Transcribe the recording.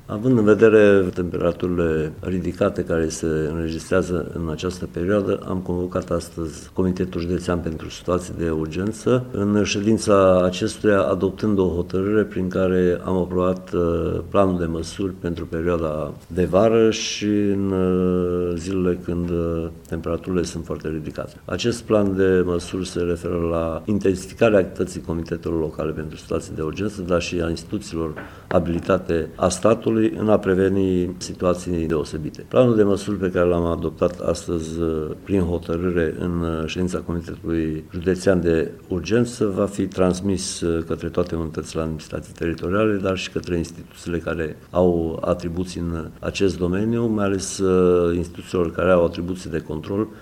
Având în vedere temperaturile ridicate care se înregistrează în această perioadă, am convocat astăzi Comitetul Județean pentru Situații de Urgență, în ședința acestuia adoptând o hotărâre prin care am aprobat planul de măsuri pentru perioada de vară și în zilele când temperaturile sunt foarte ridicate. Acest plan de măsuri se referă la intensificarea activității Comitetelor Locale pentru Situații de Urgență, dar și a instituțiilor abilitate a statului în a preveni situații deosebite. Planul de măsuri pe care l-am adoptat astăzi prin hotărâre în ședința Comitetului Județean de Urgență va fi transmis către toate unitățile administrative teritoriale, dar și către instituțiile care au atribuții în acest domeniu, mai ales instituțiilor care au atribuții de control,